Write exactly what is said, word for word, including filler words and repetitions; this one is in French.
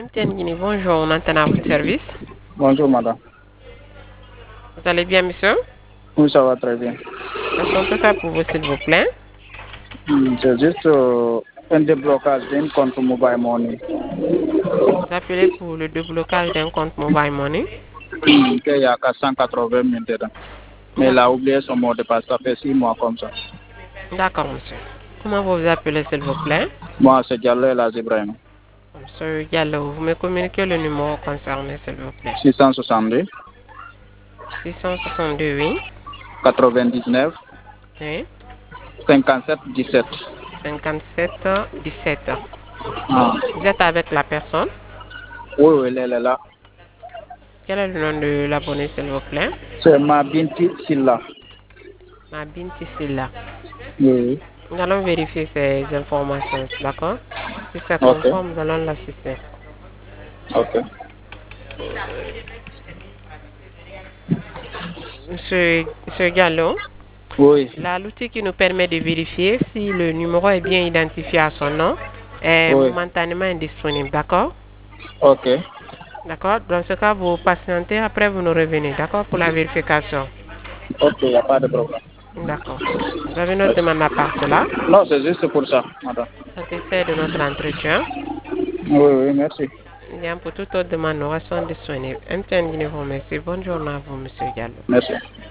Guinée, bonjour, on entend à votre service. Bonjour madame. Vous allez bien, monsieur? Oui, ça va très bien. Est-ce peut faire pour vous, s'il vous plaît? Hmm, C'est juste euh, un déblocage d'un compte mobile money. Vous appelez pour le déblocage d'un compte mobile money? Hmm, Il y a quatre cent quatre-vingts mille dedans. Mais il a D'accord. oublié son mot de passe, ça fait six mois comme ça. D'accord, monsieur. Comment vous vous appelez, s'il vous plaît? Moi, c'est Diallo El Ibrahim. Monsieur Gallo, vous me communiquez le numéro concerné, s'il vous plaît. six cent soixante-deux, six cent soixante-deux, oui. quatre-vingt-dix-neuf, Oui. cinquante-sept, dix-sept. cinquante-sept, dix-sept. Ah. Vous êtes avec la personne? Oui, oui, elle est là. Quel est le nom de l'abonné, s'il vous plaît? C'est ma Binti Silla. Ma Binti Silla. Oui. Nous allons vérifier ces informations, d'accord? Si c'est Ok. conforme, nous allons l'assister. Ok. Monsieur, Monsieur Gallo, Oui. là, l'outil qui nous permet de vérifier si le numéro est bien identifié à son nom est Oui. momentanément indisponible, d'accord? Ok. D'accord? Dans ce cas, vous patientez, après vous nous revenez, d'accord? Pour la vérification. Ok, il n'y a pas de problème. D'accord. Vous avez une autre demande à part cela? Non, c'est juste pour ça, madame. Satisfait de notre entretien. Oui, oui, merci. Bien, pour toute autre demande, nous restons disponibles. M T N Guinée vous remercie. Bonne journée à vous, Monsieur Gallo. Merci.